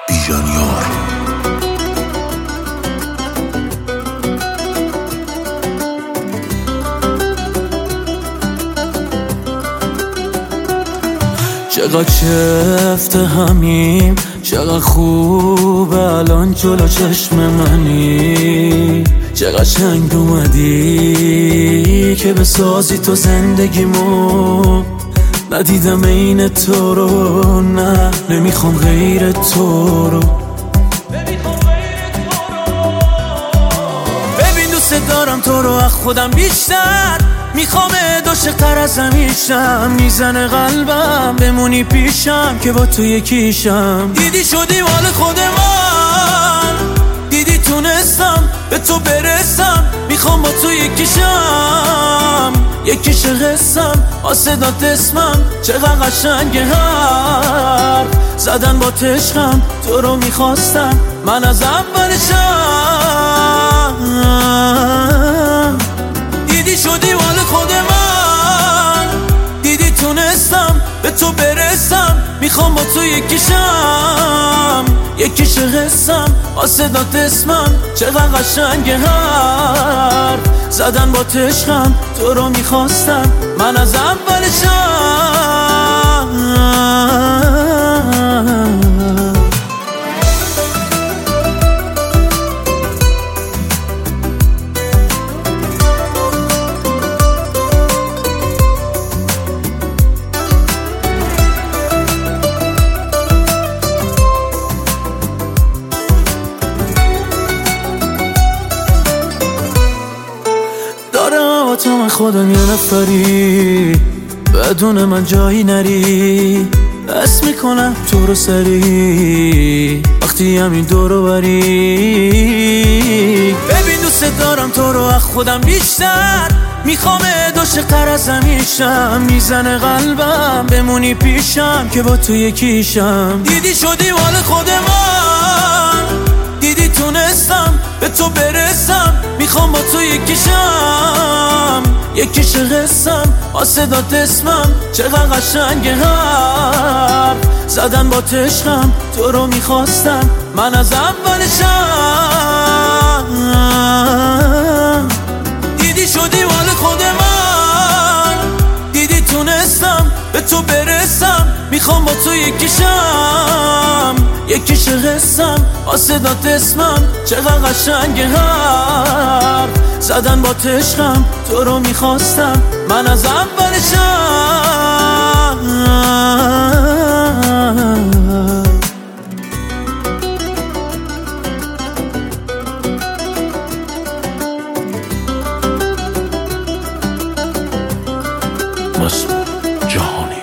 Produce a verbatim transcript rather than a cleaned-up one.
بیژن یار. چقدر چفت همیم، چقدر خوب الان جلو چشم منی، چقدر شنگ اومدی که بسازی تو زندگیمو. ندیدم این تو رو، نه نمیخوام غیر تو رو. ببین دوست دارم تو رو از خودم بیشتر، میخوام عاشق‌تر از همیشم. میزنه قلبم بمونی پیشم که با تو یکیشم. دیدی شدی مال خود من، دیدی تونستم به تو برسم. میخوام با تو یکیشم، یکیش قسم آسدات اسمم. چقدر قشنگه هر زدن با تشقم. تو رو میخواستم من از اولشم. دیدی شدی مال خود من، دیدی تونستم به تو برسم. میخوام با تو یکیشم، یکیش قسم آسدات اسمم. چقدر قشنگه هر زدن با تشقم. تو رو میخواستم من از اولشم. تو من خودم یه نفری، بدون من جایی نری. حس میکنم تو رو سری وقتی همین دورو بری. ببین دوست دارم تو رو از خودم بیشتر، میخوام عاشق‌تر از همیشم. میزنه قلبم بمونی پیشم که با تو یکیشم. دیدی شدی مال خود من، دیدی تونستم به تو برسم. میخوام با تو یکیشم، یکیش قسم آسدات اسمم. چقدر قشنگه هر زدن با تشقم. تو رو میخواستم من از اولشم. دیدی شدی مال خود من، دیدی تونستم به تو برسم. میخوام با تو یکیشم، یکیش قسم آسدات اسمم. چقدر قشنگه هر زدن با تشقم. تو رو میخواستم من از اولشم. مسعود جهانی.